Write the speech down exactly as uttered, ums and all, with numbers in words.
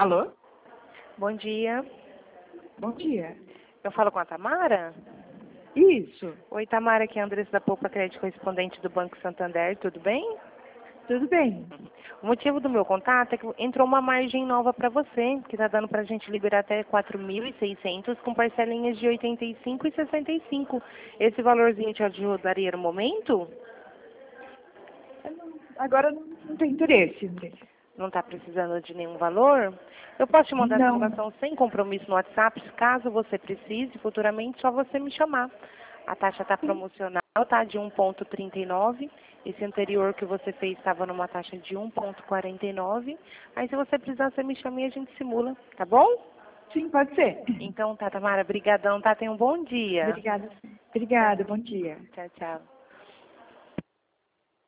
Alô? Bom dia. Bom dia. Eu falo com a Tamara? Isso. Oi, Tamara, aqui é a Andressa da Poupa Crédito, correspondente do Banco Santander, tudo bem? Tudo bem. O motivo do meu contato é que entrou uma margem nova para você, que está dando para a gente liberar até quatro mil e seiscentos com parcelinhas de oitenta e cinco e sessenta e cinco. Esse valorzinho te ajudaria no momento? Eu não- Agora não, não tem interesse, Andressa. Não está precisando de nenhum valor? Eu posso te mandar a Não. simulação sem compromisso no WhatsApp, caso você precise, futuramente, só você me chamar. A taxa está promocional, tá? De um ponto trinta e nove. Esse anterior que você fez estava numa taxa de um ponto quarenta e nove. Aí, se você precisar, você me chama e a gente simula, tá bom? Sim, pode ser. Então, tá, Tamara, brigadão, tá? Tenha um bom dia. Obrigada. Obrigada, bom dia. Tchau, tchau.